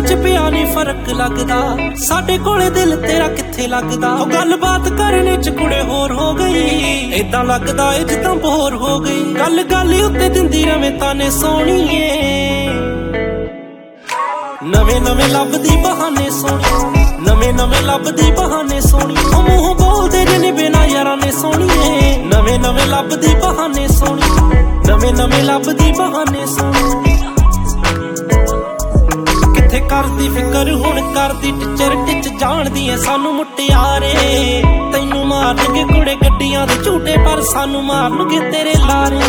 च पिया नहीं फर्क लगदा, साडे कोले दिल तेरा कित्थे लगदा। ओ गल बात करने च कुड़े होर हो गई, इदां लगदा ए जिद्दां बोर हो गई। गल गल उत्ते दिंदी रवे ताने सोहणीए, नवे नवे लभदी बहाने सोहणी, नवे नवे लभदी बहाने सोहणी। ओ मूंह बोलदे जिने बिना यारां ने सोहणीए, नवे नवे लभदी बहाने सोहणी, नवे नवे लभदी बहाने सोहणी। किथे करदी फिकर हुण करदी टिचर टिच, जाणदी ऐ सानू मुटियारे। तैनू मारनगे कुड़े गड्डियां दे झूटे, पर सानू मारनगे तेरे लारे।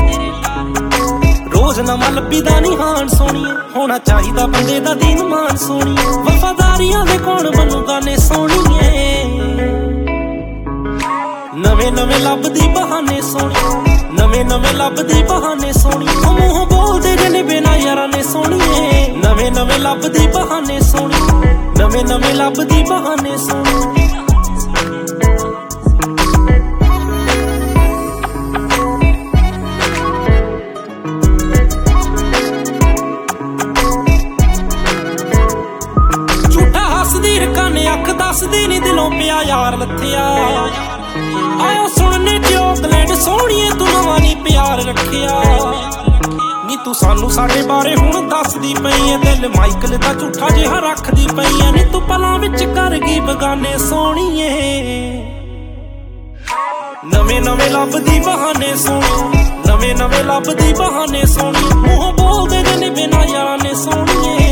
रोज नवां लभीदा नी हान सोहणीए, होना चाहिदा बंदे दा दीन मान सोहणीए। वफादारियां दे कौन बनूगा ने सोहणीए, नवे नवे लभदी बहाने सोहणी, नवे नवे लभदी बहाने सोहणी। ओ मूंह बोलदे जिने बिना यारां ने सोहणीए, नवे नवे लभदी बहाने सोहणी, नवे नवे लभदी बहाने सोहणी। झूठा हसदी रकाने अख दसदी नी दिलों पिया यार लथिया। आयो सुनने चौकलेट सोहणीए तू नवां नी प्यार रखिया। नी तू सानू साडे बारे हुण दसदी पई ऐ, दिल माइकल दा झूठा जिहा रखदी पई ऐ। नी तू पलां विच कर गई बगाने सोहणीए, नवे नवे लभदी बहाने सोहणी, नवे नवे लभदी बहाने सोहणी। मूंह बोलदे जिने बिना यारां ने सोहणीए,